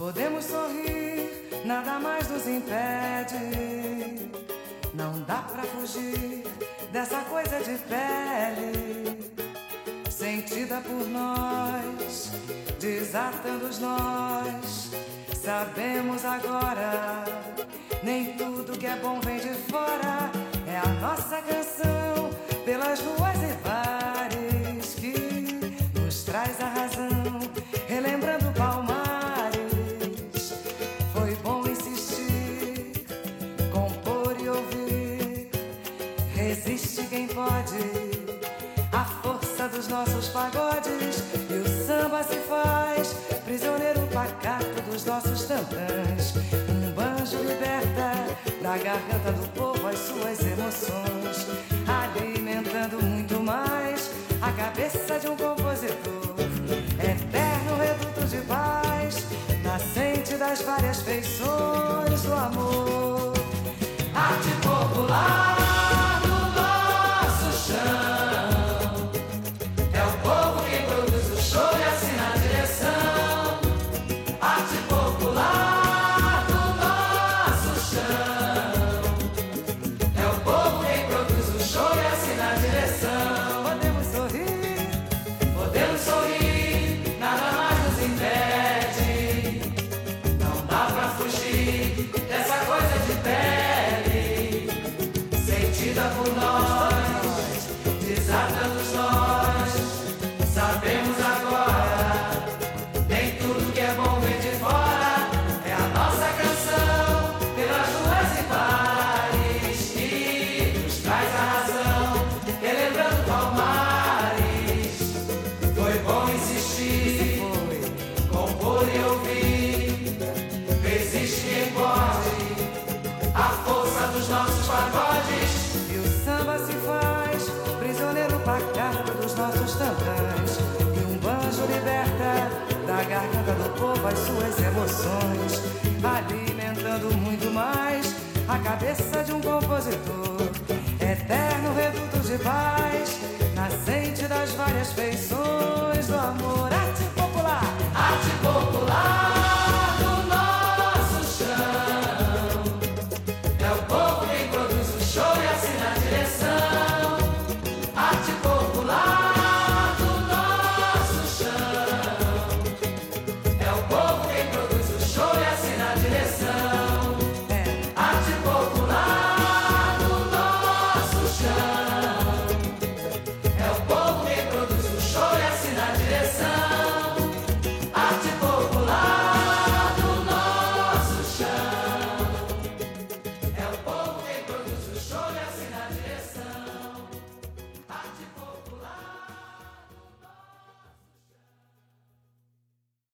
Podemos sorrir, nada mais nos impede. Não dá pra fugir dessa coisa de pele, sentida por nós, desatando os nós. Sabemos agora, nem tudo que é bom vem de fora. É a nossa canção pelas ruas e bares que nos traz a razão, relembrando Palmares. Foi bom insistir, compor e ouvir. Resiste quem pode, a força dos nossos pagodes. E o samba se faz prisioneiro pacato dos nossos tantãs. Um banjo liberta da garganta do povo as suas emoções, alimentando muito mais a cabeça de um compositor. Eterno reduto de paz, nascente das várias feições do amor. Arte popular no nosso chão, é o povo quem produz o show e assina a direção. Arte popular no nosso chão, é o povo quem produz o show e assina a direção. Podemos sorrir, nada mais nos impede. Não dá pra fugir dessa coisa de pele, sentida por nós, desatando os nós. Sabemos agora, nem tudo que é bom vem de fora. É a nossa canção pelas ruas e bares que nos traz a razão, relembrando Palmares. Foi bom insistir, compor e ouvir. Resiste quem pode, a força dos nossos pagodes. E o samba se faz prisioneiro pacato dos nossos tantãs. E um banjo liberta da garganta do povo as suas emoções, alimentando muito mais a cabeça de um compositor. Eterno reduto de paz,